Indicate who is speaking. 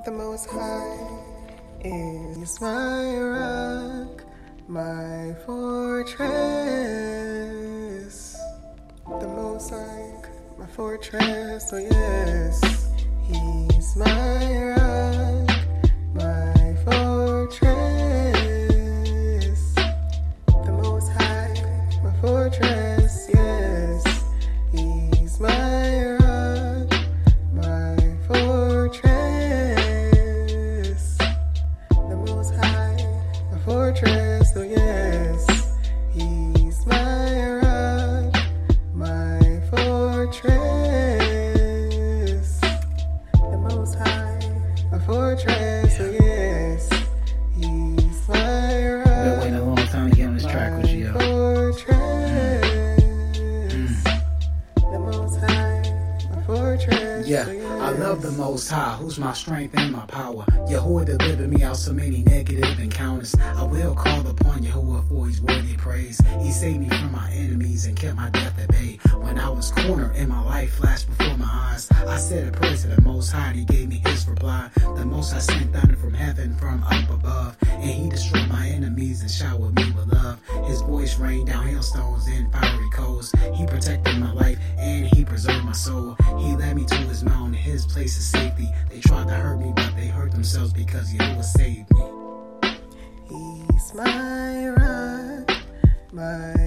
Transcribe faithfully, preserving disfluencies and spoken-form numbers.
Speaker 1: The Most High is my rock, my fortress. The Most High, my fortress, oh yes. He's my rock, my fortress. The Most High, my fortress, yes. He's my rock, my fortress. The Most High, my fortress, oh yes. He's my rock, my fortress. The Most High, my fortress, oh yes. He's my rock.
Speaker 2: Been waiting a long time to get on this track with you. Yeah, I love the Most High, who's my strength and my power. Yahuwah delivered me out so many negative encounters. I will call upon Yahuwah for his worthy praise. He saved me from my enemies and kept my death at bay. When I was cornered and my life flashed before my eyes, I said a prayer to the Most High and he gave me his reply. The Most High sent thunder from heaven from up above, and he destroyed my enemies and showered me with love. His voice rained down hailstones and fiery coals. He protected my life and he preserved my soul. He led me to his mountain, his place of safety. They tried to hurt me, but they hurt themselves because Yahuwah saved me.
Speaker 1: He's my rock, my